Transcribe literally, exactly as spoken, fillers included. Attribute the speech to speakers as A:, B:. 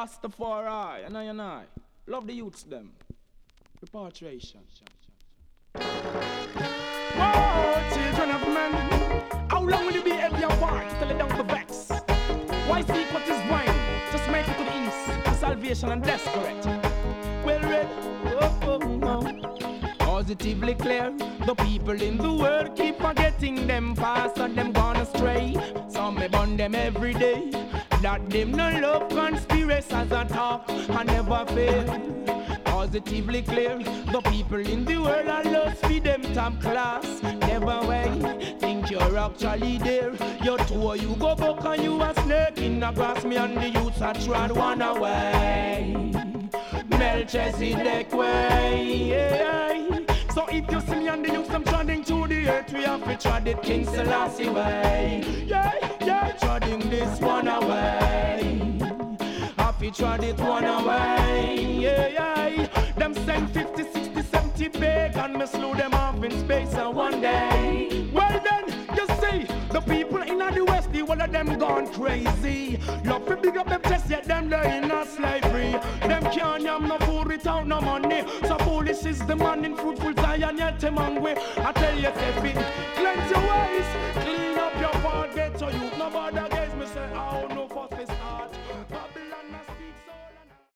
A: Rastafari, and I and I. Love the youths them. Repatriation. Whoa, children of men. How long will you be every apart till it don't vex? Why seek what is wine? Just make it to the east. For salvation and desperate. Well read. Oh, oh, no. Positively clear. The people in the world keep forgetting them fast and them gone astray. Some may burn them every day. That them no love conspiracies at talk and never fail. Positively clear, the people in the world are lost for them top class. Never wait, think you're actually there. Your tour you go back and you a snake in the grass. Me and the youths are trod one away. Melchizedek way, yeah. So if you see me and the youths I'm treading to the earth, we have to tread it King Selassie way. Yeah, yeah, treading this one away. Have to tread it one away. Yeah, yeah. Them send fifty, sixty, seventy big and me slew them off in space and one day. Well then, you see, the people in the west, the one of them gone crazy. Love to big up them chest, yet them they in a slavery. Them can't yam no food without no money. So foolish is the man in fruitful Zion, yet them hungry. I tell you, say fit,